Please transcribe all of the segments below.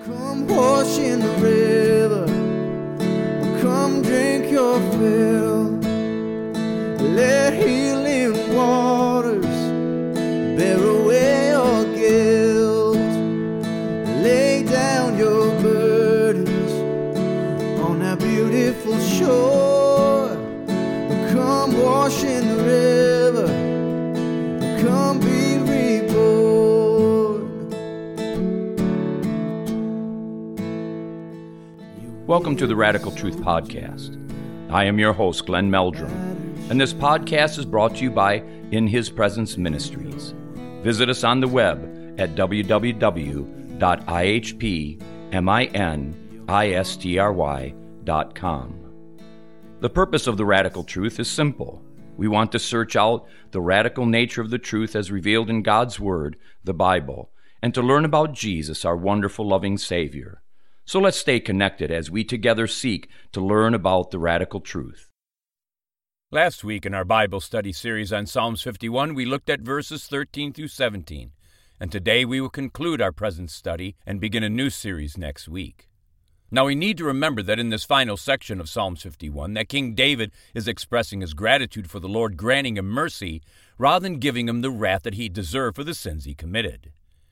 Come wash in the river, come drink your fill. Let healing waters bear away your guilt. Lay down your burdens on that beautiful shore. Come wash in the river, come be reborn. Welcome to the Radical Truth Podcast. I am your host, Glenn Meldrum, and this podcast is brought to you by In His Presence Ministries. Visit us on the web at www.ihpministry.com. The purpose of the Radical Truth is simple. We want to search out the radical nature of the truth as revealed in God's Word, the Bible, and to learn about Jesus, our wonderful, loving Savior. So let's stay connected as we together seek to learn about the radical truth. Last week in our Bible study series on Psalms 51, we looked at verses 13 through 17, and today we will conclude our present study and begin a new series next week. Now we need to remember that in this final section of Psalms 51, that King David is expressing his gratitude for the Lord granting him mercy rather than giving him the wrath that he deserved for the sins he committed.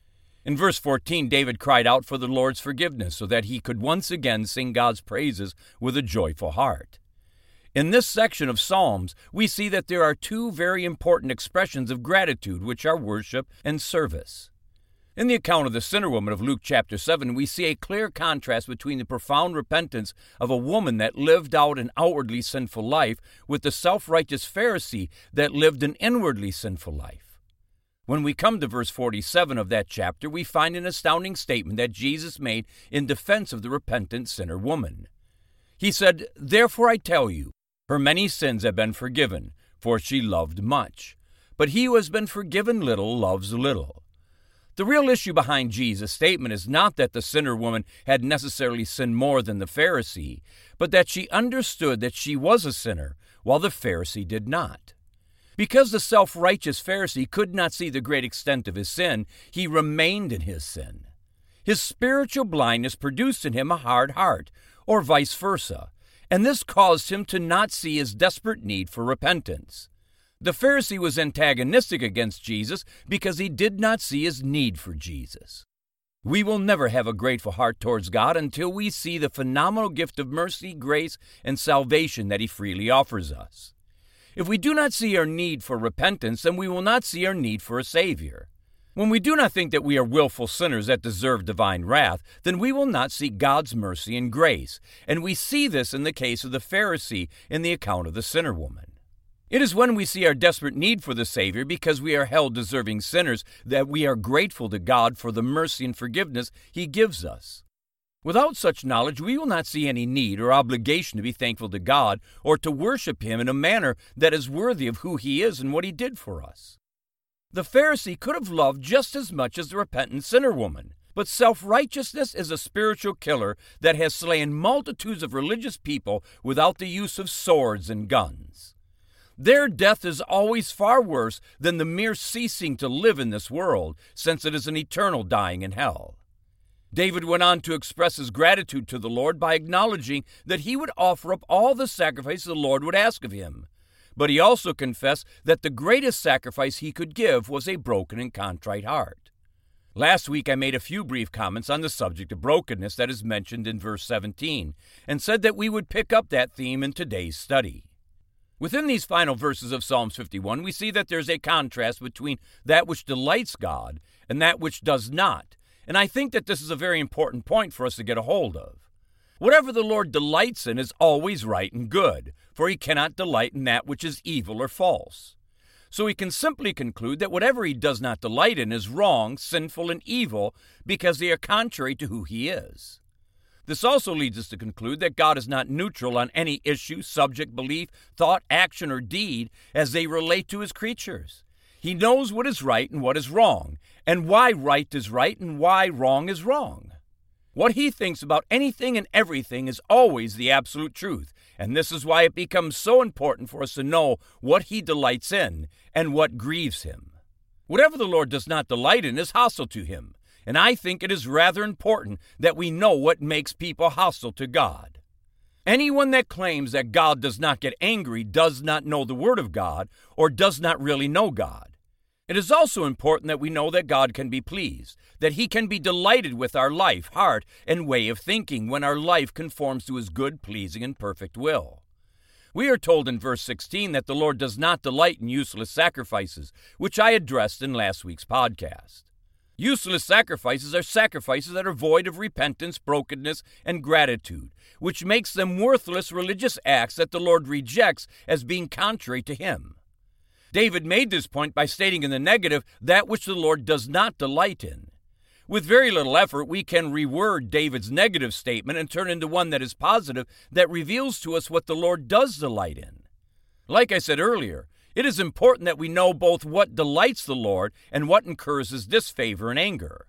In verse 14, David cried out for the Lord's forgiveness so that he could once again sing God's praises with a joyful heart. In this section of Psalms, we see that there are two very important expressions of gratitude, which are worship and service. In the account of the sinner woman of Luke chapter 7, we see a clear contrast between the profound repentance of a woman that lived out an outwardly sinful life with the self-righteous Pharisee that lived an inwardly sinful life. When we come to verse 47 of that chapter, we find an astounding statement that Jesus made in defense of the repentant sinner woman. He said, "Therefore I tell you, her many sins have been forgiven, for she loved much. But he who has been forgiven little loves little." The real issue behind Jesus' statement is not that the sinner woman had necessarily sinned more than the Pharisee, but that she understood that she was a sinner, while the Pharisee did not. Because the self-righteous Pharisee could not see the great extent of his sin, he remained in his sin. His spiritual blindness produced in him a hard heart, or vice versa, and this caused him to not see his desperate need for repentance. The Pharisee was antagonistic against Jesus because he did not see his need for Jesus. We will never have a grateful heart towards God until we see the phenomenal gift of mercy, grace, and salvation that he freely offers us. If we do not see our need for repentance, then we will not see our need for a Savior. When we do not think that we are willful sinners that deserve divine wrath, then we will not see God's mercy and grace, and we see this in the case of the Pharisee in the account of the sinner woman. It is when we see our desperate need for the Savior because we are held deserving sinners that we are grateful to God for the mercy and forgiveness He gives us. Without such knowledge, we will not see any need or obligation to be thankful to God or to worship Him in a manner that is worthy of who He is and what He did for us. The Pharisee could have loved just as much as the repentant sinner woman, but self-righteousness is a spiritual killer that has slain multitudes of religious people without the use of swords and guns. Their death is always far worse than the mere ceasing to live in this world, since it is an eternal dying in hell. David went on to express his gratitude to the Lord by acknowledging that he would offer up all the sacrifice the Lord would ask of him. But he also confessed that the greatest sacrifice he could give was a broken and contrite heart. Last week I made a few brief comments on the subject of brokenness that is mentioned in verse 17, and said that we would pick up that theme in today's study. Within these final verses of Psalms 51, we see that there's a contrast between that which delights God and that which does not, and I think that this is a very important point for us to get a hold of. Whatever the Lord delights in is always right and good, for He cannot delight in that which is evil or false. So we can simply conclude that whatever He does not delight in is wrong, sinful, and evil because they are contrary to who He is. This also leads us to conclude that God is not neutral on any issue, subject, belief, thought, action, or deed as they relate to His creatures. He knows what is right and what is wrong, and why right is right and why wrong is wrong. What He thinks about anything and everything is always the absolute truth, and this is why it becomes so important for us to know what He delights in and what grieves Him. Whatever the Lord does not delight in is hostile to Him, and I think it is rather important that we know what makes people hostile to God. Anyone that claims that God does not get angry does not know the Word of God or does not really know God. It is also important that we know that God can be pleased, that He can be delighted with our life, heart, and way of thinking when our life conforms to His good, pleasing, and perfect will. We are told in verse 16 that the Lord does not delight in useless sacrifices, which I addressed in last week's podcast. Useless sacrifices are sacrifices that are void of repentance, brokenness, and gratitude, which makes them worthless religious acts that the Lord rejects as being contrary to Him. David made this point by stating in the negative that which the Lord does not delight in. With very little effort, we can reword David's negative statement and turn into one that is positive, that reveals to us what the Lord does delight in. Like I said earlier, it is important that we know both what delights the Lord and what incurs His disfavor and anger.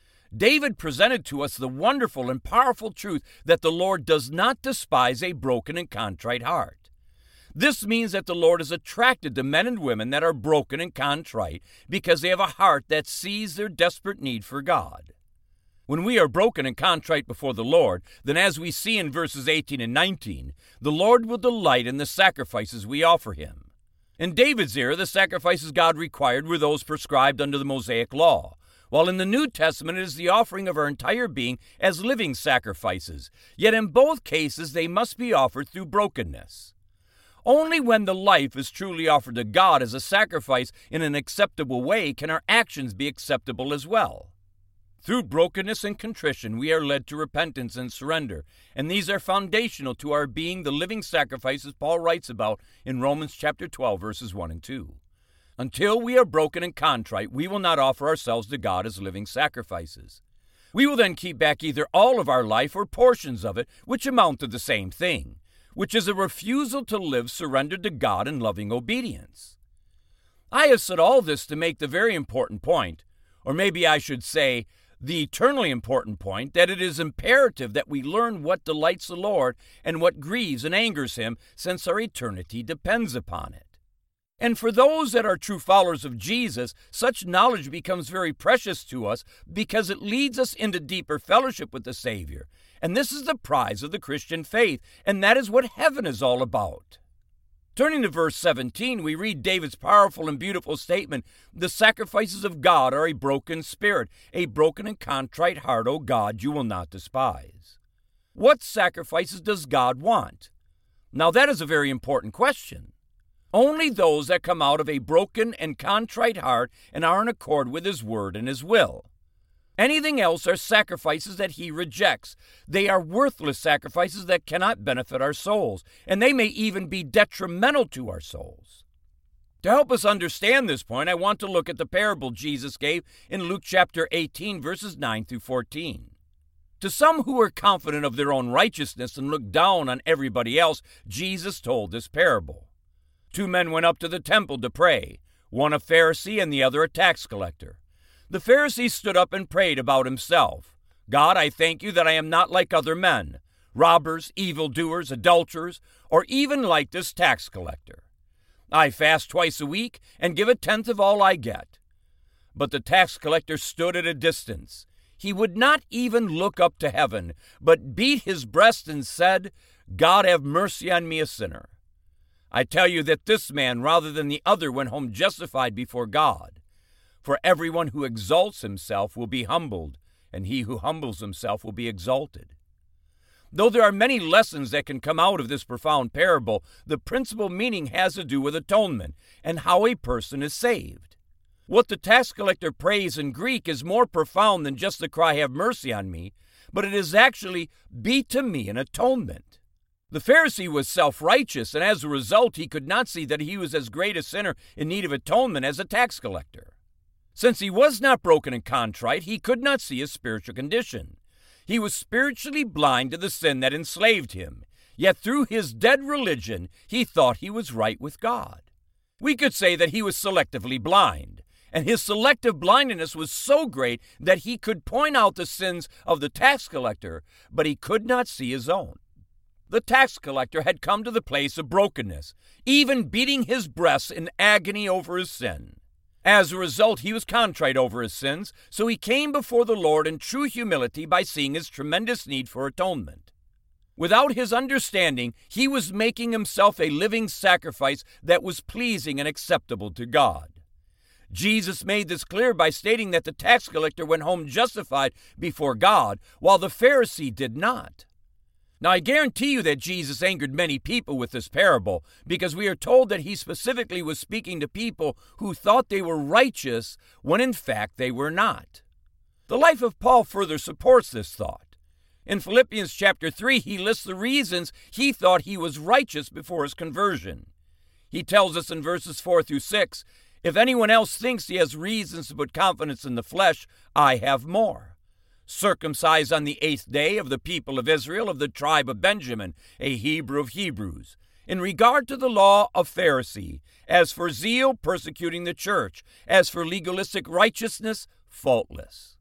David presented to us the wonderful and powerful truth that the Lord does not despise a broken and contrite heart. This means that the Lord is attracted to men and women that are broken and contrite because they have a heart that sees their desperate need for God. When we are broken and contrite before the Lord, then as we see in verses 18 and 19, the Lord will delight in the sacrifices we offer Him. In David's era, the sacrifices God required were those prescribed under the Mosaic Law, while in the New Testament it is the offering of our entire being as living sacrifices, yet in both cases they must be offered through brokenness. Only when the life is truly offered to God as a sacrifice in an acceptable way can our actions be acceptable as well. Through brokenness and contrition, we are led to repentance and surrender, and these are foundational to our being the living sacrifices Paul writes about in Romans chapter 12, verses 1 and 2. Until we are broken and contrite, we will not offer ourselves to God as living sacrifices. We will then keep back either all of our life or portions of it, which amount to the same thing, which is a refusal to live surrendered to God in loving obedience. I have said all this to make the very important point, or maybe I should say, the eternally important point, that it is imperative that we learn what delights the Lord and what grieves and angers Him, since our eternity depends upon it. And for those that are true followers of Jesus, such knowledge becomes very precious to us because it leads us into deeper fellowship with the Savior. And this is the prize of the Christian faith, and that is what heaven is all about. Turning to verse 17, we read David's powerful and beautiful statement, "The sacrifices of God are a broken spirit, a broken and contrite heart, O God, you will not despise." What sacrifices does God want? Now that is a very important question. Only those that come out of a broken and contrite heart and are in accord with His word and His will. Anything else are sacrifices that He rejects. They are worthless sacrifices that cannot benefit our souls, and they may even be detrimental to our souls. To help us understand this point, I want to look at the parable Jesus gave in Luke chapter 18, verses 9 through 14. To some who were confident of their own righteousness and looked down on everybody else, Jesus told this parable. 2 men went up to the temple to pray, one a Pharisee and the other a tax collector. The Pharisee stood up and prayed about himself. "God, I thank you that I am not like other men, robbers, evildoers, adulterers, or even like this tax collector. I fast twice a week and give 1/10 of all I get." But the tax collector stood at a distance. He would not even look up to heaven, but beat his breast and said, "God, have mercy on me, a sinner." I tell you that this man, rather than the other, went home justified before God. For everyone who exalts himself will be humbled, and he who humbles himself will be exalted. Though there are many lessons that can come out of this profound parable, the principal meaning has to do with atonement and how a person is saved. What the tax collector prays in Greek is more profound than just the cry, "Have mercy on me," but it is actually, "Be to me an atonement." The Pharisee was self-righteous, and as a result, he could not see that he was as great a sinner in need of atonement as a tax collector. Since he was not broken and contrite, he could not see his spiritual condition. He was spiritually blind to the sin that enslaved him, yet through his dead religion, he thought he was right with God. We could say that he was selectively blind, and his selective blindness was so great that he could point out the sins of the tax collector, but he could not see his own. The tax collector had come to the place of brokenness, even beating his breast in agony over his sin. As a result, he was contrite over his sins, so he came before the Lord in true humility by seeing his tremendous need for atonement. Without his understanding, he was making himself a living sacrifice that was pleasing and acceptable to God. Jesus made this clear by stating that the tax collector went home justified before God, while the Pharisee did not. Now, I guarantee you that Jesus angered many people with this parable, because we are told that he specifically was speaking to people who thought they were righteous when in fact they were not. The life of Paul further supports this thought. In Philippians chapter 3, he lists the reasons he thought he was righteous before his conversion. He tells us in verses 4 through 6, "If anyone else thinks he has reasons to put confidence in the flesh, I have more. Circumcised on the 8th day, of the people of Israel, of the tribe of Benjamin, a Hebrew of Hebrews. In regard to the law, a Pharisee. As for zeal, persecuting the church. As for legalistic righteousness, faultless."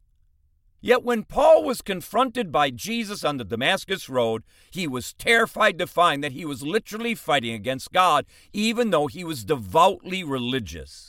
Yet when Paul was confronted by Jesus on the Damascus Road, he was terrified to find that he was literally fighting against God, even though he was devoutly religious.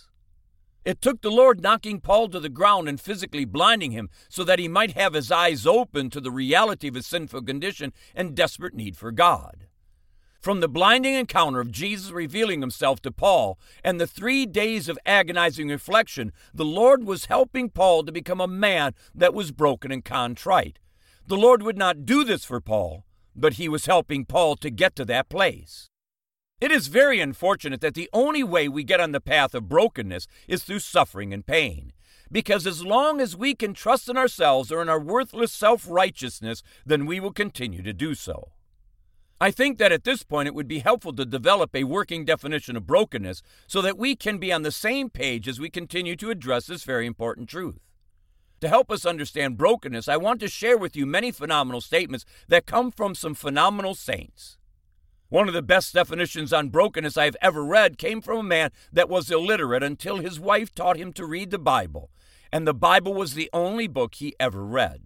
It took the Lord knocking Paul to the ground and physically blinding him so that he might have his eyes open to the reality of his sinful condition and desperate need for God. From the blinding encounter of Jesus revealing himself to Paul and the 3 days of agonizing reflection, the Lord was helping Paul to become a man that was broken and contrite. The Lord would not do this for Paul, but he was helping Paul to get to that place. It is very unfortunate that the only way we get on the path of brokenness is through suffering and pain. Because as long as we can trust in ourselves or in our worthless self-righteousness, then we will continue to do so. I think that at this point it would be helpful to develop a working definition of brokenness so that we can be on the same page as we continue to address this very important truth. To help us understand brokenness, I want to share with you many phenomenal statements that come from some phenomenal saints. One of the best definitions on brokenness I've ever read came from a man that was illiterate until his wife taught him to read the Bible, and the Bible was the only book he ever read.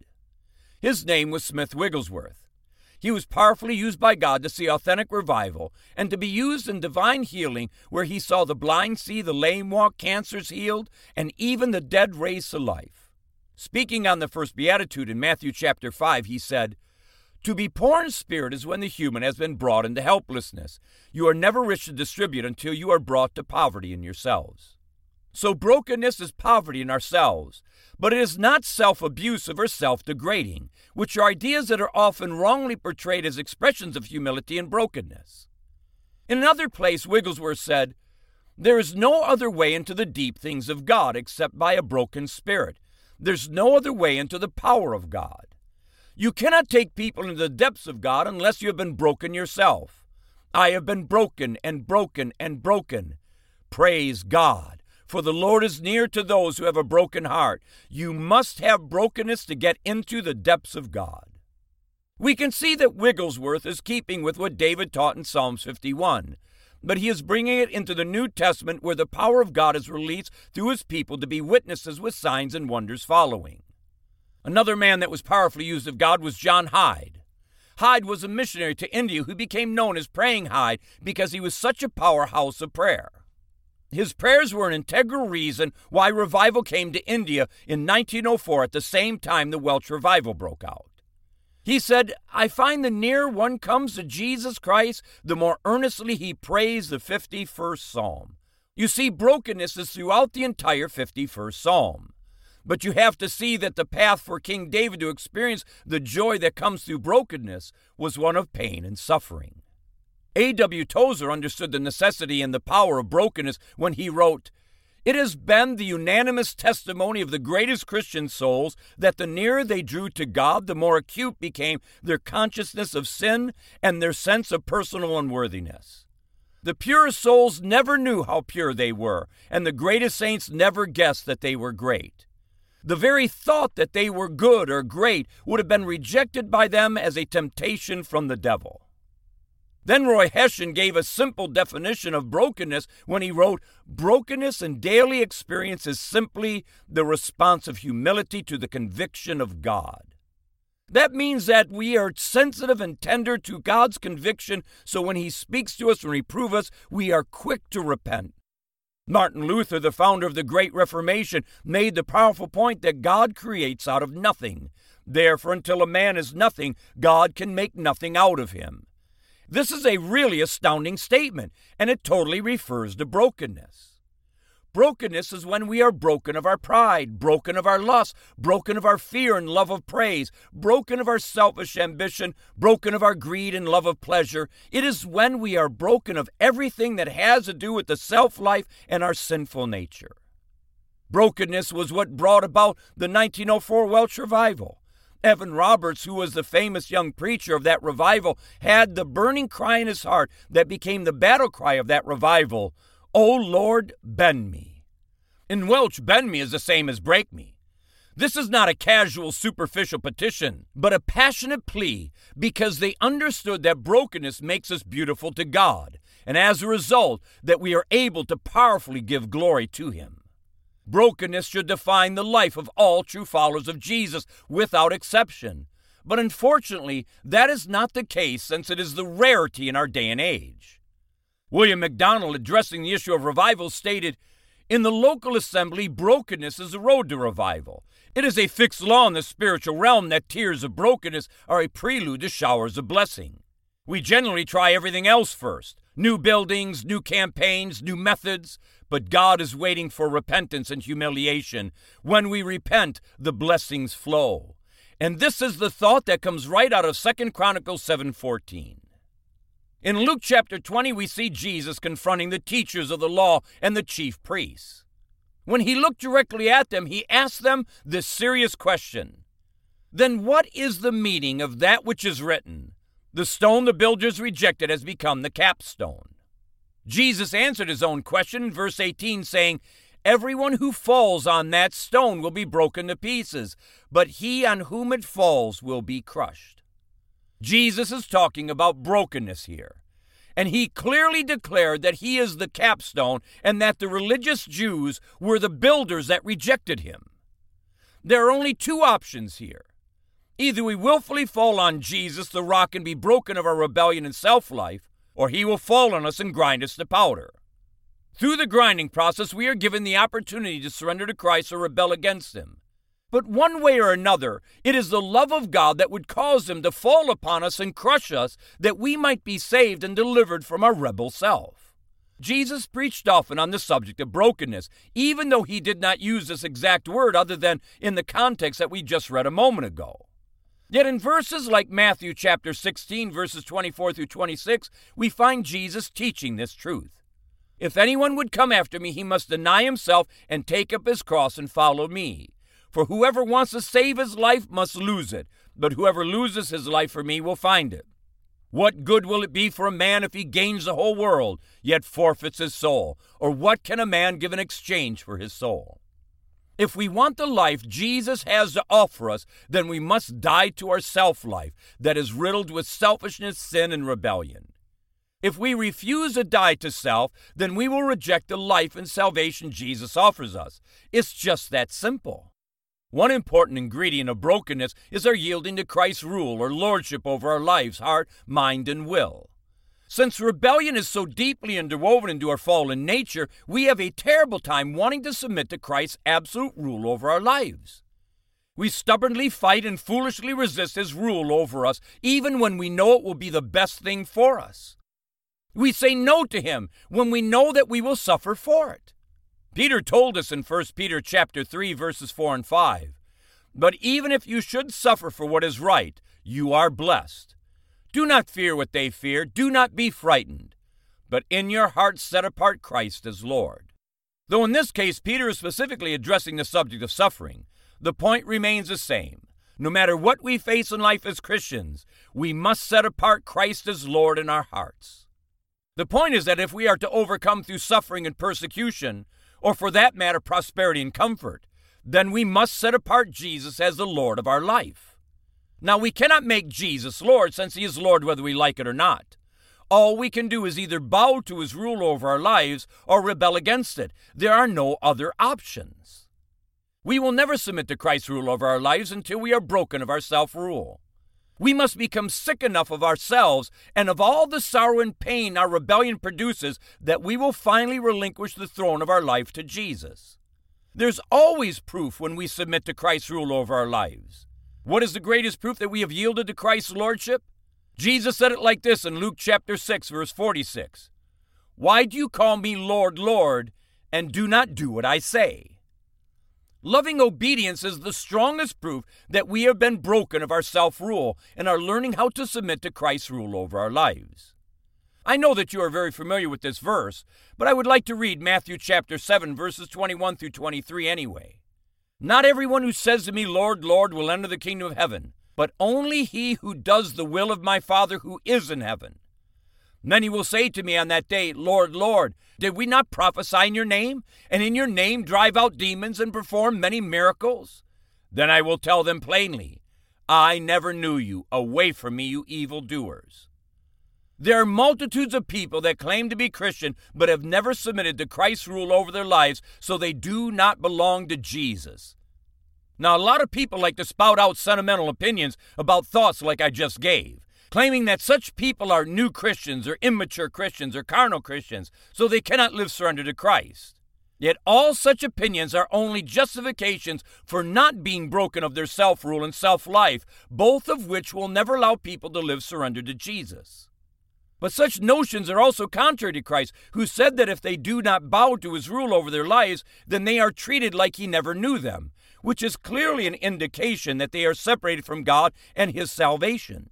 His name was Smith Wigglesworth. He was powerfully used by God to see authentic revival and to be used in divine healing, where he saw the blind see, the lame walk, cancers healed, and even the dead raised to life. Speaking on the first beatitude in Matthew chapter 5, he said, "To be poor in spirit is when the human has been brought into helplessness. You are never rich to distribute until you are brought to poverty in yourselves." So brokenness is poverty in ourselves, but it is not self-abusive or self-degrading, which are ideas that are often wrongly portrayed as expressions of humility and brokenness. In another place, Wigglesworth said, "There is no other way into the deep things of God except by a broken spirit. There's no other way into the power of God. You cannot take people into the depths of God unless you have been broken yourself. I have been broken and broken and broken. Praise God, for the Lord is near to those who have a broken heart. You must have brokenness to get into the depths of God." We can see that Wigglesworth is keeping with what David taught in Psalms 51, but he is bringing it into the New Testament, where the power of God is released through his people to be witnesses with signs and wonders following. Another man that was powerfully used of God was John Hyde. Hyde was a missionary to India who became known as Praying Hyde because he was such a powerhouse of prayer. His prayers were an integral reason why revival came to India in 1904 at the same time the Welsh revival broke out. He said, "I find the nearer one comes to Jesus Christ, the more earnestly he prays the 51st Psalm." You see, brokenness is throughout the entire 51st Psalm. But you have to see that the path for King David to experience the joy that comes through brokenness was one of pain and suffering. A.W. Tozer understood the necessity and the power of brokenness when he wrote, "It has been the unanimous testimony of the greatest Christian souls that the nearer they drew to God, the more acute became their consciousness of sin and their sense of personal unworthiness. The purest souls never knew how pure they were, and the greatest saints never guessed that they were great. The very thought that they were good or great would have been rejected by them as a temptation from the devil." Then Roy Hession gave a simple definition of brokenness when he wrote, "Brokenness in daily experience is simply the response of humility to the conviction of God." That means that we are sensitive and tender to God's conviction, so when he speaks to us and reprove us, we are quick to repent. Martin Luther, the founder of the Great Reformation, made the powerful point that God creates out of nothing. Therefore, until a man is nothing, God can make nothing out of him. This is a really astounding statement, and it totally refers to brokenness. Brokenness is when we are broken of our pride, broken of our lust, broken of our fear and love of praise, broken of our selfish ambition, broken of our greed and love of pleasure. It is when we are broken of everything that has to do with the self-life and our sinful nature. Brokenness was what brought about the 1904 Welsh revival. Evan Roberts, who was the famous young preacher of that revival, had the burning cry in his heart that became the battle cry of that revival: "O Lord, bend me." In Welsh, bend me is the same as break me. This is not a casual, superficial petition, but a passionate plea, because they understood that brokenness makes us beautiful to God, and as a result, that we are able to powerfully give glory to Him. Brokenness should define the life of all true followers of Jesus, without exception. But unfortunately, that is not the case, since it is the rarity in our day and age. William MacDonald, addressing the issue of revival, stated, "In the local assembly, brokenness is the road to revival. It is a fixed law in the spiritual realm that tears of brokenness are a prelude to showers of blessing. We generally try everything else first: new buildings, new campaigns, new methods. But God is waiting for repentance and humiliation. When we repent, the blessings flow." And this is the thought that comes right out of 2 Chronicles 7:14. In Luke chapter 20, we see Jesus confronting the teachers of the law and the chief priests. When he looked directly at them, he asked them this serious question: "Then what is the meaning of that which is written? The stone the builders rejected has become the capstone." Jesus answered his own question in verse 18, saying, "Everyone who falls on that stone will be broken to pieces, but he on whom it falls will be crushed." Jesus is talking about brokenness here, and he clearly declared that he is the capstone and that the religious Jews were the builders that rejected him. There are only two options here. Either we willfully fall on Jesus, the rock, and be broken of our rebellion and self-life, or he will fall on us and grind us to powder. Through the grinding process, we are given the opportunity to surrender to Christ or rebel against him. But one way or another, it is the love of God that would cause him to fall upon us and crush us, that we might be saved and delivered from our rebel self. Jesus preached often on the subject of brokenness, even though he did not use this exact word other than in the context that we just read a moment ago. Yet in verses like Matthew chapter 16, verses 24 through 26, we find Jesus teaching this truth. "If anyone would come after me, he must deny himself and take up his cross and follow me. For whoever wants to save his life must lose it, but whoever loses his life for me will find it. What good will it be for a man if he gains the whole world, yet forfeits his soul? Or what can a man give in exchange for his soul?" If we want the life Jesus has to offer us, then we must die to our self-life that is riddled with selfishness, sin, and rebellion. If we refuse to die to self, then we will reject the life and salvation Jesus offers us. It's just that simple. One important ingredient of brokenness is our yielding to Christ's rule or lordship over our lives, heart, mind, and will. Since rebellion is so deeply interwoven into our fallen nature, we have a terrible time wanting to submit to Christ's absolute rule over our lives. We stubbornly fight and foolishly resist his rule over us, even when we know it will be the best thing for us. We say no to him when we know that we will suffer for it. Peter told us in 1 Peter chapter 3, verses 4 and 5, "But even if you should suffer for what is right, you are blessed. Do not fear what they fear, do not be frightened, but in your hearts set apart Christ as Lord." Though in this case Peter is specifically addressing the subject of suffering, the point remains the same. No matter what we face in life as Christians, we must set apart Christ as Lord in our hearts. The point is that if we are to overcome through suffering and persecution, or for that matter prosperity and comfort, then we must set apart Jesus as the Lord of our life. Now, we cannot make Jesus Lord, since he is Lord whether we like it or not. All we can do is either bow to his rule over our lives or rebel against it. There are no other options. We will never submit to Christ's rule over our lives until we are broken of our self-rule. We must become sick enough of ourselves and of all the sorrow and pain our rebellion produces that we will finally relinquish the throne of our life to Jesus. There's always proof when we submit to Christ's rule over our lives. What is the greatest proof that we have yielded to Christ's lordship? Jesus said it like this in Luke chapter 6, verse 46. "Why do you call me Lord, Lord, and do not do what I say?" Loving obedience is the strongest proof that we have been broken of our self-rule and are learning how to submit to Christ's rule over our lives. I know that you are very familiar with this verse, but I would like to read Matthew chapter 7, verses 21 through 23 anyway. "Not everyone who says to me, 'Lord, Lord,' will enter the kingdom of heaven, but only he who does the will of my Father who is in heaven. Many will say to me on that day, 'Lord, Lord, did we not prophesy in your name, and in your name drive out demons and perform many miracles?' Then I will tell them plainly, 'I never knew you. Away from me, you evildoers.'" There are multitudes of people that claim to be Christian but have never submitted to Christ's rule over their lives, so they do not belong to Jesus. Now, a lot of people like to spout out sentimental opinions about thoughts like I just gave, claiming that such people are new Christians or immature Christians or carnal Christians, so they cannot live surrendered to Christ. Yet all such opinions are only justifications for not being broken of their self-rule and self-life, both of which will never allow people to live surrendered to Jesus. But such notions are also contrary to Christ, who said that if they do not bow to his rule over their lives, then they are treated like he never knew them, which is clearly an indication that they are separated from God and his salvation.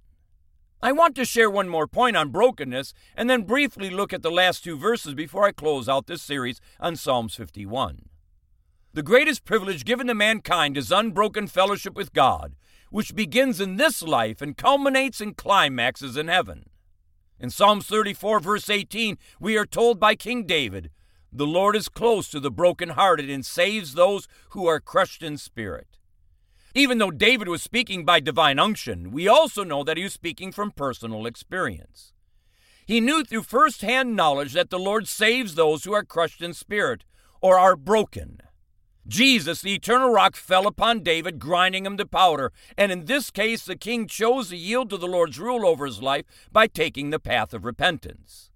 I want to share one more point on brokenness and then briefly look at the last two verses before I close out this series on Psalms 51. The greatest privilege given to mankind is unbroken fellowship with God, which begins in this life and culminates and climaxes in heaven. In Psalms 34, verse 18, we are told by King David, "The Lord is close to the brokenhearted and saves those who are crushed in spirit." Even though David was speaking by divine unction, we also know that he was speaking from personal experience. He knew through first-hand knowledge that the Lord saves those who are crushed in spirit or are broken. Jesus, the eternal rock, fell upon David, grinding him to powder, and in this case the king chose to yield to the Lord's rule over his life by taking the path of repentance.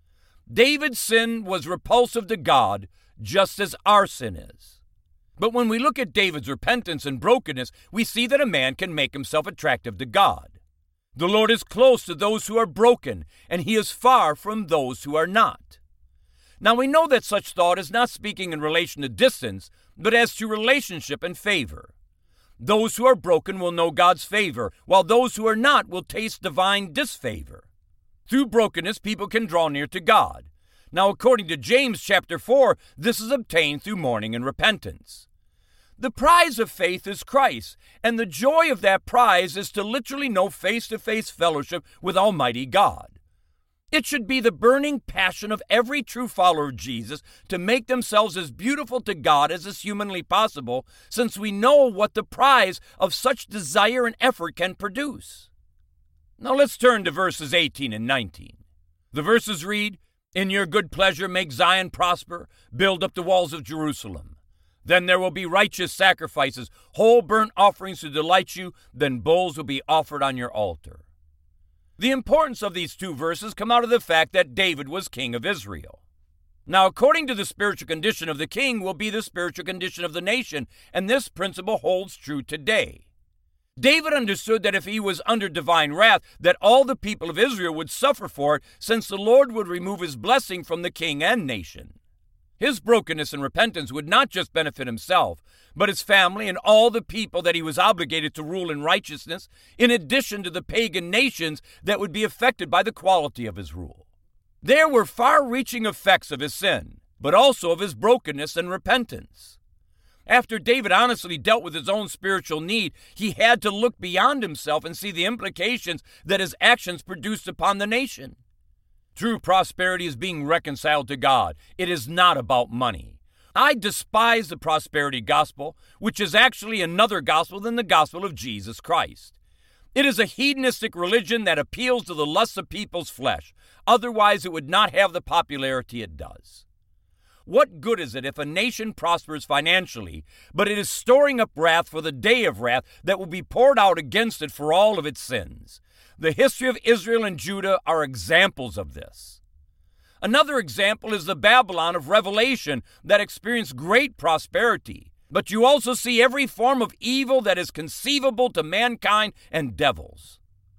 David's sin was repulsive to God, just as our sin is. But when we look at David's repentance and brokenness, we see that a man can make himself attractive to God. The Lord is close to those who are broken, and he is far from those who are not. Now we know that such thought is not speaking in relation to distance, but as to relationship and favor. Those who are broken will know God's favor, while those who are not will taste divine disfavor. Through brokenness, people can draw near to God. Now, according to James chapter 4, this is obtained through mourning and repentance. The prize of faith is Christ, and the joy of that prize is to literally know face-to-face fellowship with Almighty God. It should be the burning passion of every true follower of Jesus to make themselves as beautiful to God as is humanly possible, since we know what the prize of such desire and effort can produce. Now let's turn to verses 18 and 19. The verses read, "In your good pleasure make Zion prosper, build up the walls of Jerusalem. Then there will be righteous sacrifices, whole burnt offerings to delight you, then bulls will be offered on your altar." The importance of these two verses come out of the fact that David was king of Israel. Now, according to the spiritual condition of the king will be the spiritual condition of the nation, and this principle holds true today. David understood that if he was under divine wrath, that all the people of Israel would suffer for it, since the Lord would remove his blessing from the king and nation. His brokenness and repentance would not just benefit himself, but his family and all the people that he was obligated to rule in righteousness, in addition to the pagan nations that would be affected by the quality of his rule. There were far-reaching effects of his sin, but also of his brokenness and repentance. After David honestly dealt with his own spiritual need, he had to look beyond himself and see the implications that his actions produced upon the nation. True prosperity is being reconciled to God. It is not about money. I despise the prosperity gospel, which is actually another gospel than the gospel of Jesus Christ. It is a hedonistic religion that appeals to the lusts of people's flesh. Otherwise, it would not have the popularity it does. What good is it if a nation prospers financially, but it is storing up wrath for the day of wrath that will be poured out against it for all of its sins? The history of Israel and Judah are examples of this. Another example is the Babylon of Revelation that experienced great prosperity. But you also see every form of evil that is conceivable to mankind and devils.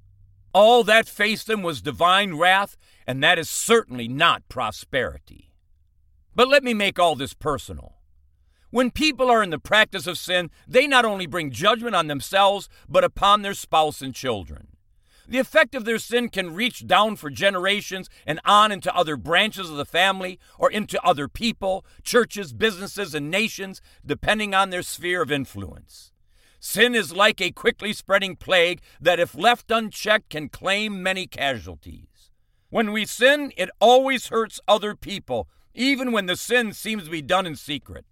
All that faced them was divine wrath, and that is certainly not prosperity. But let me make all this personal. When people are in the practice of sin, they not only bring judgment on themselves, but upon their spouse and children. The effect of their sin can reach down for generations and on into other branches of the family or into other people, churches, businesses, and nations, depending on their sphere of influence. Sin is like a quickly spreading plague that, if left unchecked, can claim many casualties. When we sin, it always hurts other people, even when the sin seems to be done in secret.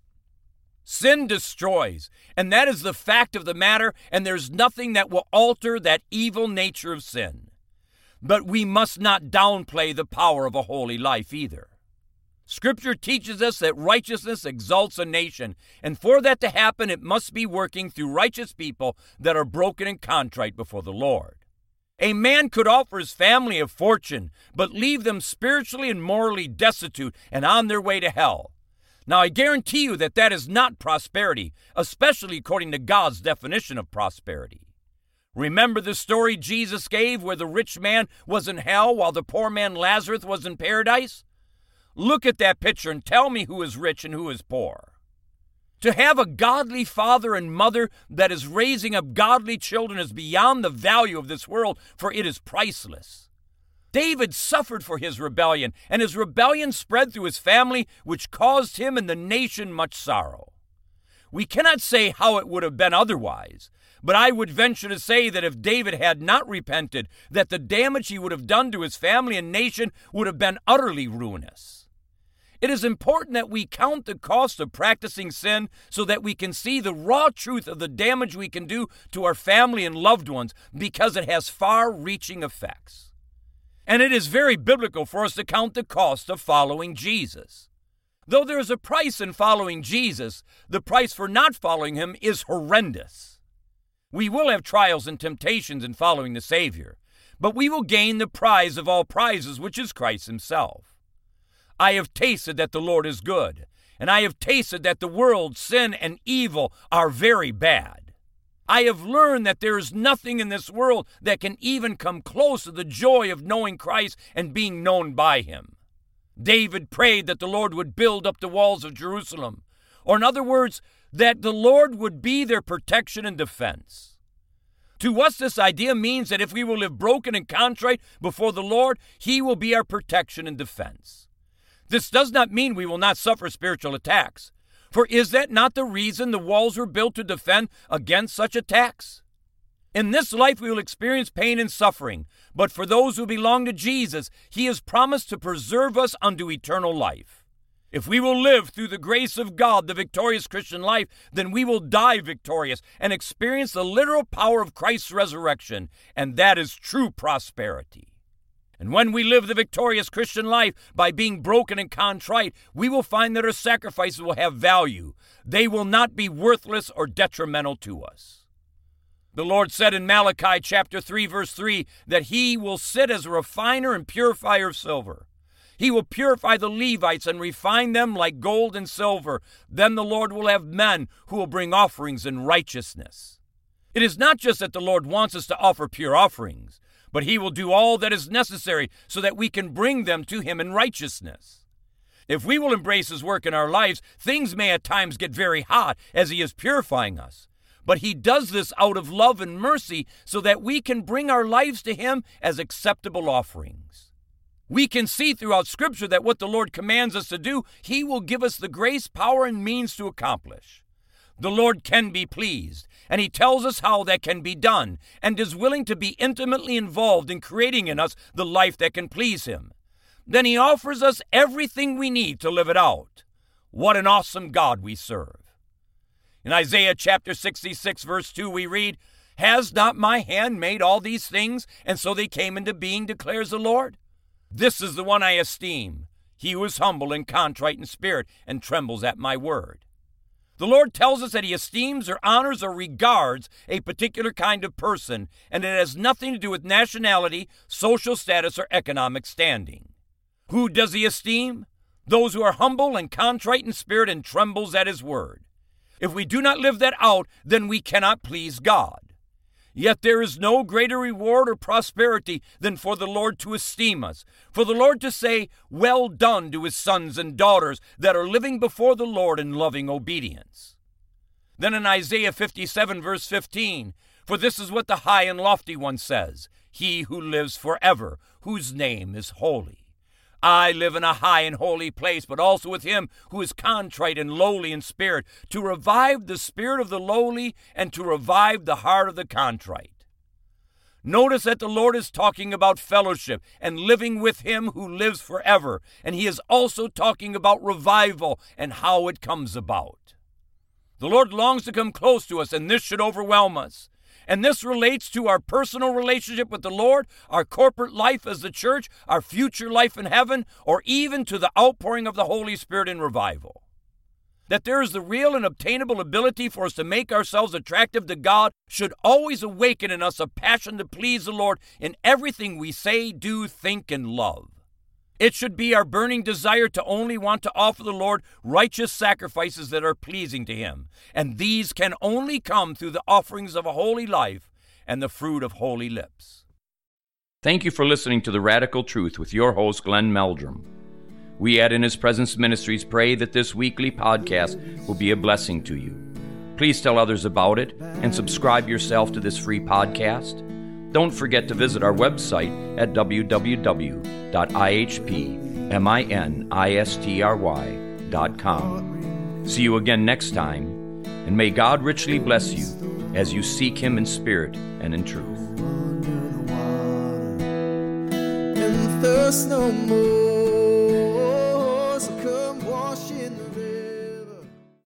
Sin destroys, and that is the fact of the matter, and there's nothing that will alter that evil nature of sin. But we must not downplay the power of a holy life either. Scripture teaches us that righteousness exalts a nation, and for that to happen, it must be working through righteous people that are broken and contrite before the Lord. A man could offer his family a fortune, but leave them spiritually and morally destitute and on their way to hell. Now, I guarantee you that that is not prosperity, especially according to God's definition of prosperity. Remember the story Jesus gave where the rich man was in hell while the poor man Lazarus was in paradise? Look at that picture and tell me who is rich and who is poor. To have a godly father and mother that is raising up godly children is beyond the value of this world, for it is priceless. David suffered for his rebellion, and his rebellion spread through his family, which caused him and the nation much sorrow. We cannot say how it would have been otherwise, but I would venture to say that if David had not repented, that the damage he would have done to his family and nation would have been utterly ruinous. It is important that we count the cost of practicing sin so that we can see the raw truth of the damage we can do to our family and loved ones, because it has far-reaching effects. And it is very biblical for us to count the cost of following Jesus. Though there is a price in following Jesus, the price for not following him is horrendous. We will have trials and temptations in following the Savior, but we will gain the prize of all prizes, which is Christ himself. I have tasted that the Lord is good, and I have tasted that the world, sin, and evil are very bad. I have learned that there is nothing in this world that can even come close to the joy of knowing Christ and being known by him. David prayed that the Lord would build up the walls of Jerusalem, or in other words, that the Lord would be their protection and defense. To us, this idea means that if we will live broken and contrite before the Lord, he will be our protection and defense. This does not mean we will not suffer spiritual attacks. For is that not the reason the walls were built, to defend against such attacks? In this life we will experience pain and suffering, but for those who belong to Jesus, he has promised to preserve us unto eternal life. If we will live through the grace of God the victorious Christian life, then we will die victorious and experience the literal power of Christ's resurrection, and that is true prosperity. And when we live the victorious Christian life by being broken and contrite, we will find that our sacrifices will have value. They will not be worthless or detrimental to us. The Lord said in Malachi chapter 3, verse 3, that he will sit as a refiner and purifier of silver. He will purify the Levites and refine them like gold and silver. Then the Lord will have men who will bring offerings in righteousness. It is not just that the Lord wants us to offer pure offerings, but he will do all that is necessary so that we can bring them to him in righteousness. If we will embrace his work in our lives, things may at times get very hot as he is purifying us. But he does this out of love and mercy so that we can bring our lives to him as acceptable offerings. We can see throughout Scripture that what the Lord commands us to do, he will give us the grace, power, and means to accomplish. The Lord can be pleased, and he tells us how that can be done, and is willing to be intimately involved in creating in us the life that can please him. Then he offers us everything we need to live it out. What an awesome God we serve. In Isaiah chapter 66, verse 2, we read, "Has not my hand made all these things, and so they came into being, declares the Lord? This is the one I esteem. he who is humble and contrite in spirit and trembles at my word. The Lord tells us that he esteems or honors or regards a particular kind of person, and it has nothing to do with nationality, social status, or economic standing. Who does he esteem? Those who are humble and contrite in spirit and trembles at his word. If we do not live that out, then we cannot please God. Yet there is no greater reward or prosperity than for the Lord to esteem us, for the Lord to say, "Well done," to his sons and daughters that are living before the Lord in loving obedience. Then in Isaiah 57, verse 15, "For this is what the high and lofty one says, he who lives forever, whose name is holy. I live in a high and holy place, but also with him who is contrite and lowly in spirit, to revive the spirit of the lowly and to revive the heart of the contrite." Notice that the Lord is talking about fellowship and living with him who lives forever, and he is also talking about revival and how it comes about. The Lord longs to come close to us, and this should overwhelm us. And this relates to our personal relationship with the Lord, our corporate life as the church, our future life in heaven, or even to the outpouring of the Holy Spirit in revival. That there is the real and obtainable ability for us to make ourselves attractive to God should always awaken in us a passion to please the Lord in everything we say, do, think, and love. It should be our burning desire to only want to offer the Lord righteous sacrifices that are pleasing to him, and these can only come through the offerings of a holy life and the fruit of holy lips. Thank you for listening to The Radical Truth with your host, Glenn Meldrum. We at In His Presence Ministries pray that this weekly podcast will be a blessing to you. Please tell others about it and subscribe yourself to this free podcast. Don't forget to visit our website at www.ihpministry.com. See you again next time, and may God richly bless you as you seek him in spirit and in truth. And thirst no more.